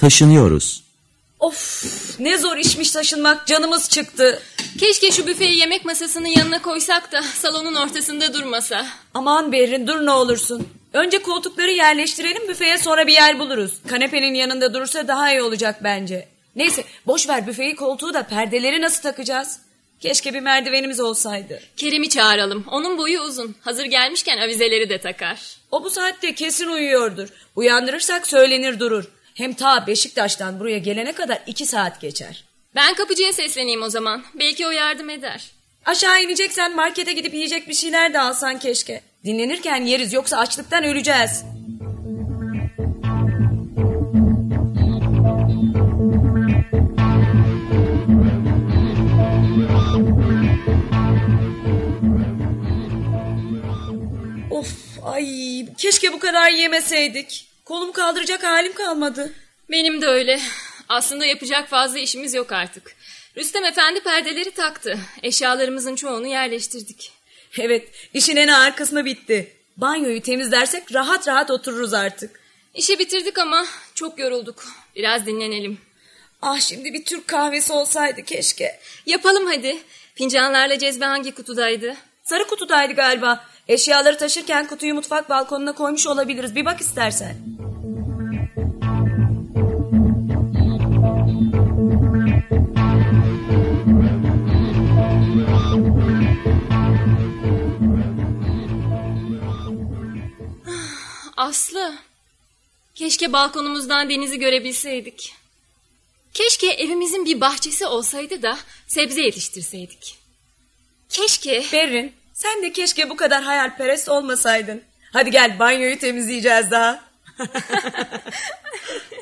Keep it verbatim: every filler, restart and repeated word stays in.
taşınıyoruz. Of, ne zor işmiş taşınmak, canımız çıktı. Keşke şu büfeyi yemek masasının yanına koysak da salonun ortasında durmasa. Aman Berrin, dur ne olursun. Önce koltukları yerleştirelim, büfeye sonra bir yer buluruz. Kanepenin yanında durursa daha iyi olacak bence. Neyse, boş ver büfeyi, koltuğu da, perdeleri nasıl takacağız? Keşke bir merdivenimiz olsaydı. Kerem'i çağıralım, onun boyu uzun. Hazır gelmişken avizeleri de takar. O bu saatte kesin uyuyordur. Uyandırırsak söylenir durur. Hem ta Beşiktaş'tan buraya gelene kadar iki saat geçer. Ben kapıcıya sesleneyim o zaman. Belki o yardım eder. Aşağı ineceksen markete gidip yiyecek bir şeyler de alsan keşke. Dinlenirken yeriz, yoksa açlıktan öleceğiz. Of, ay keşke bu kadar yemeseydik. Kolumu kaldıracak halim kalmadı. Benim de öyle. Aslında yapacak fazla işimiz yok artık. Rüstem Efendi perdeleri taktı. Eşyalarımızın çoğunu yerleştirdik. Evet, işin en ağır kısmı bitti. Banyoyu temizlersek rahat rahat otururuz artık. İşi bitirdik ama çok yorulduk. Biraz dinlenelim. Ah, şimdi bir Türk kahvesi olsaydı keşke. Yapalım hadi. Fincanlarla cezve hangi kutudaydı? Sarı kutudaydı galiba. Eşyaları taşırken kutuyu mutfak balkonuna koymuş olabiliriz. Bir bak istersen. Aslı, keşke balkonumuzdan denizi görebilseydik. Keşke evimizin bir bahçesi olsaydı da sebze yetiştirseydik. Keşke... Berrin, sen de keşke bu kadar hayalperest olmasaydın. Hadi gel, banyoyu temizleyeceğiz daha.